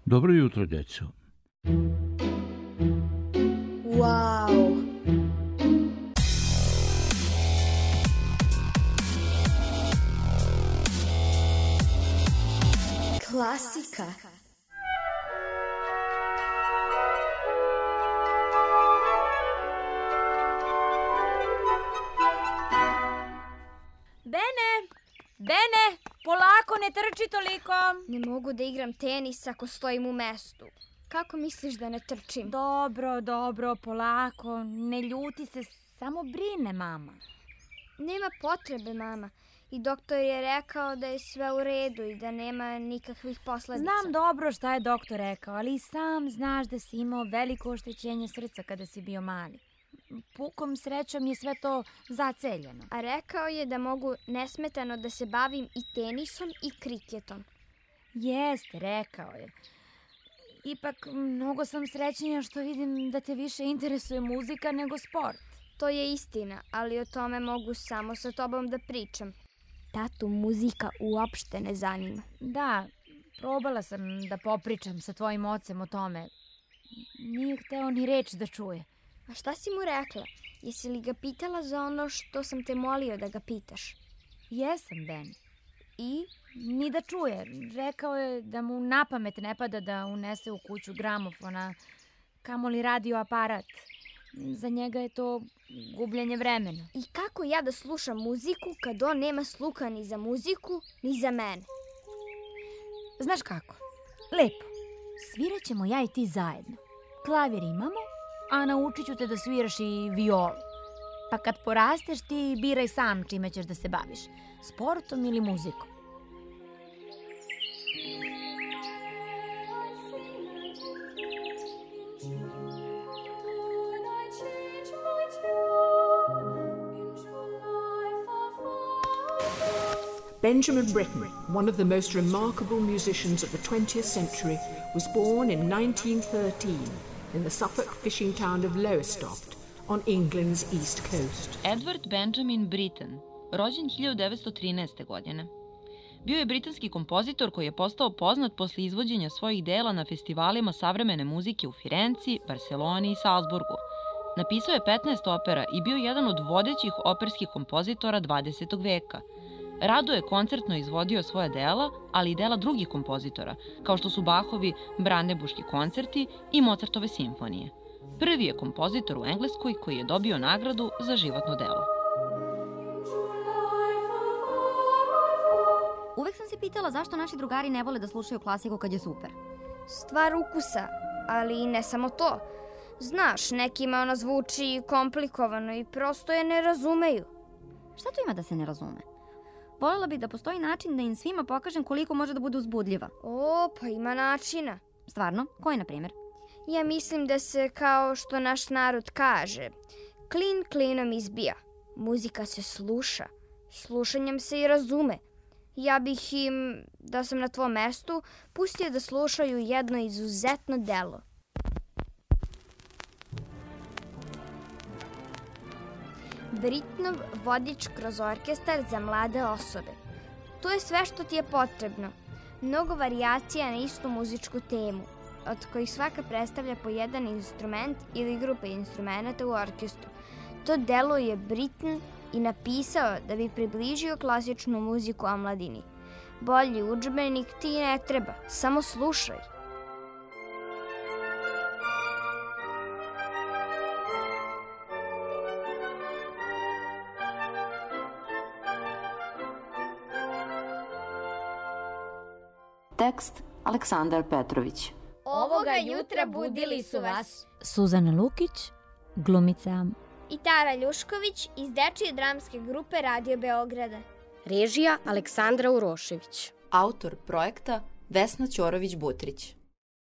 Dobro jutro, djeco. Wow! Klasika. Bene, polako, ne trči toliko. Ne mogu da igram tenis ako stojim u mestu. Kako misliš da ne trčim? Dobro, polako, ne ljuti se, samo brine mama. Nema potrebe, mama. I doktor je rekao da je sve u redu i da nema nikakvih posledica. Znam dobro šta je doktor rekao, ali i sam znaš da si imao veliko oštećenje srca kada si bio mali. Pukom srećom je sve to zaceljeno. A rekao je da mogu nesmetano da se bavim i tenisom i kriketom. Jeste, rekao je. Ipak, mnogo sam srećnija što vidim da te više interesuje muzika nego sport. To je istina, ali o tome mogu samo sa tobom da pričam. Tatu muzika uopšte ne zanima. Da, probala sam da popričam sa tvojim ocem o tome. Nije hteo ni reč da čuje. A šta si mu rekla? Jesi li ga pitala za ono što sam te molio da ga pitaš? Jesam, Ben. I? Ni da čuje. Rekao je da mu na pamet ne pada da unese u kuću gramofona, kamoli radio aparat. Za njega je to gubljenje vremena. I kako ja da slušam muziku kad on nema sluha ni za muziku, ni za mene? Znaš kako? Lepo. Svirat ćemo ja i ti zajedno. Klavir imamo, a naučit ću te da sviraš i violu. Pa kad porasteš ti biraj sam čime ćeš da se baviš. Sportom ili muzikom. Benjamin Britten, one of the most remarkable musicians of the 20th century, was born in 1913 in the Suffolk fishing town of Lowestoft on England's east coast. Edward Benjamin Britten, rođen 1913. godine. Bio je britanski kompozitor koji je postao poznat posle izvođenja svojih dela na festivalima savremene muzike u Firenci, Barseloni i Salzburgu. Napisao je 15 opera i bio jedan od vodećih operskih kompozitora 20. veka. Rado je koncertno izvodio svoja dela, ali i dela drugih kompozitora, kao što su Bachovi Brandenburški koncerti i Mozartove simfonije. Prvi je kompozitor u Engleskoj koji je dobio nagradu za životno delo. Uvek sam se pitala zašto naši drugari ne vole da slušaju klasiku kad je super. Stvar ukusa, ali i ne samo to. Znaš, nekima ona zvuči komplikovano i prosto je ne razumeju. Šta tu ima da se ne razume? Voljela bih da postoji način da im svima pokažem koliko može da bude uzbudljiva. O, pa ima načina. Stvarno? Koji, na primjer? Ja mislim da se, kao što naš narod kaže, klin klinom izbija. Muzika se sluša. Slušanjem se i razume. Ja bih im, da sam na tvom mestu, pustio da slušaju jedno izuzetno delo. Brittenov vodič kroz orkestar za mlade osobe. To je sve što ti je potrebno. Mnogo varijacija na istu muzičku temu, od kojih svaka predstavlja po jedan instrument ili grupe instrumenta u orkestru. To delo je Britten i napisao da bi približio klasičnu muziku omladini. Bolji udžbenik ti ne treba, samo slušaj. Tekst Aleksandar Petrović. Ovoga jutra budili su vas Suzana Lukić, glumica. i Tara Ljušković iz dečije dramske grupe Radio Beograda. Režija Aleksandra Urošević. Autor projekta Vesna Ćorović-Butrić.